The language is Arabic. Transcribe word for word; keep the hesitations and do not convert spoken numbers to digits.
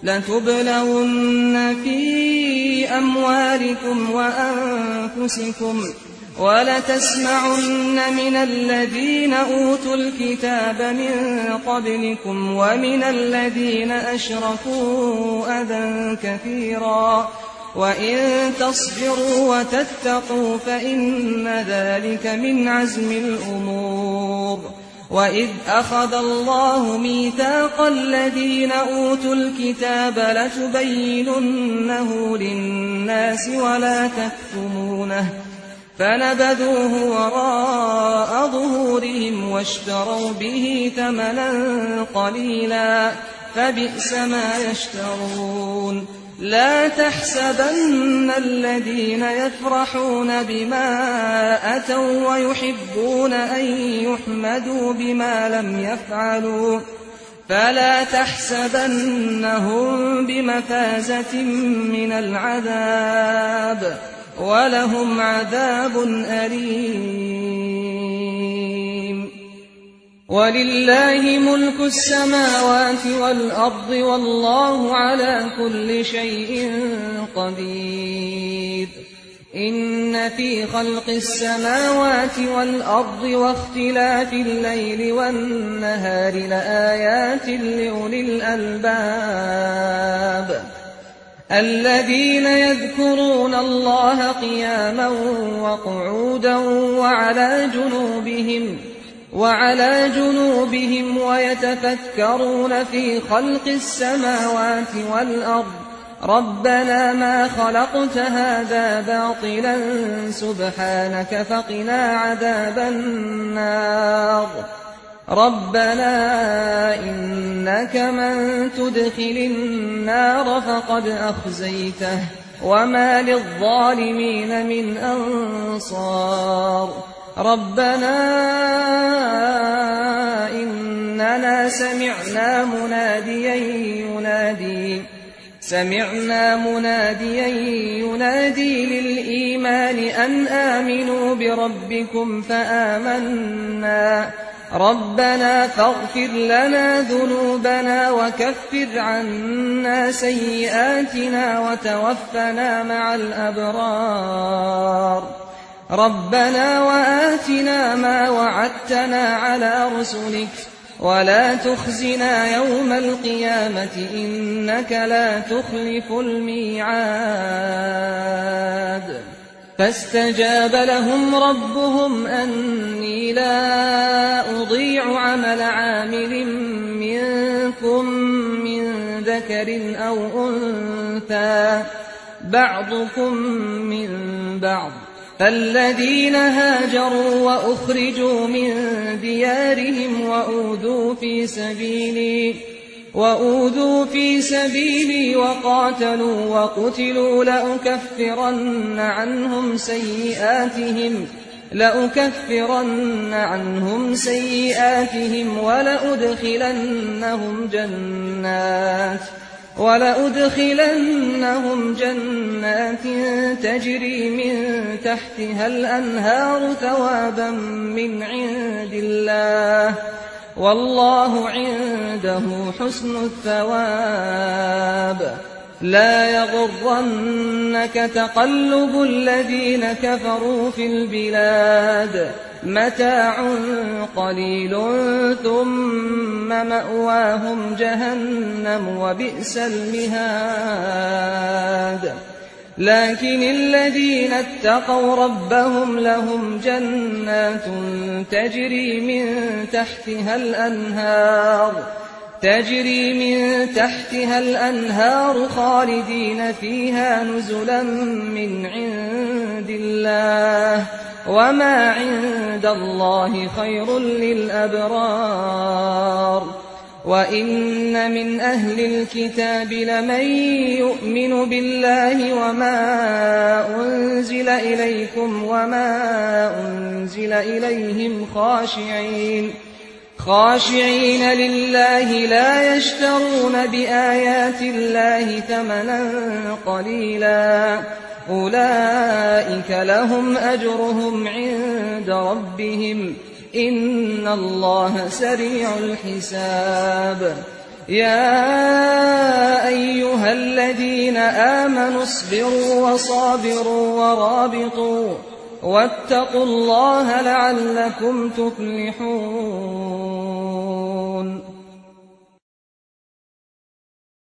لتبلون في أموالكم وأنفسكم ولتسمعن من الذين أوتوا الكتاب من قبلكم ومن الذين أشركوا أذى كثيرا وإن تصبروا وتتقوا فإن ذلك من عزم الأمور. وإذ أخذ الله ميثاق الذين أوتوا الكتاب لتبيننه للناس ولا تكتمونه فنبذوه وراء ظهورهم واشتروا به ثمنا قليلا فبئس ما يشترون. لا تحسبن الذين يفرحون بما أتوا ويحبون أن يحمدوا بما لم يفعلوا فلا تحسبنهم بمفازة من العذاب ولهم عذاب أليم. ولله ملك السماوات والأرض والله على كل شيء قدير. إن في خلق السماوات والأرض واختلاف الليل والنهار لآيات لأولي الألباب الذين يذكرون الله قياما وقعودا وعلى جنوبهم وعلى جنوبهم ويتفكرون في خلق السماوات والأرض ربنا ما خلقت هذا باطلا سبحانك فقنا عذاب النار. ربنا إنك من تدخل النار فقد أخزيته وما للظالمين من أنصار. ربنا إننا سمعنا مناديا ينادي سمعنا مناديا ينادي للإيمان أن آمنوا بربكم فآمنا ربنا فاغفر لنا ذنوبنا وكفر عنا سيئاتنا وتوفنا مع الأبرار. ربنا وآتنا ما وعدتنا على رسلك ولا تخزنا يوم القيامة إنك لا تخلف الميعاد. فاستجاب لهم ربهم أني لا أضيع عمل عامل منكم من ذكر أو أنثى بعضكم من بعض فالذين هاجروا وأخرجوا من ديارهم وأوذوا في سبيلي وأوذوا في سبيلي وقاتلوا وقتلوا لأكفرن عنهم سيئاتهم لأكفرن عنهم سيئاتهم ولأدخلنهم جنات ولأدخلنهم جنات تجري من تحتها الأنهار ثوابا من عند الله والله عنده حسن الثواب. لا يغرنك تقلب الذين كفروا في البلاد متاع قليل ثم مأواهم جهنم وبئس المهاد. لكن الذين اتقوا ربهم لهم جنات تجري من تحتها الأنهار تجري من تحتها الأنهار خالدين فيها نزلا من عند الله وما عند الله خير للأبرار. وإن من أهل الكتاب لمن يؤمن بالله وما أنزل إليكم وما أنزل إليهم خاشعين خاشعين لله لا يشترون بآيات الله ثمنا قليلا أولئك لهم أجرهم عند ربهم إن الله سريع الحساب. يا أيها فاصبروا وصابروا ورابطوا واتقوا الله لعلكم تفلحون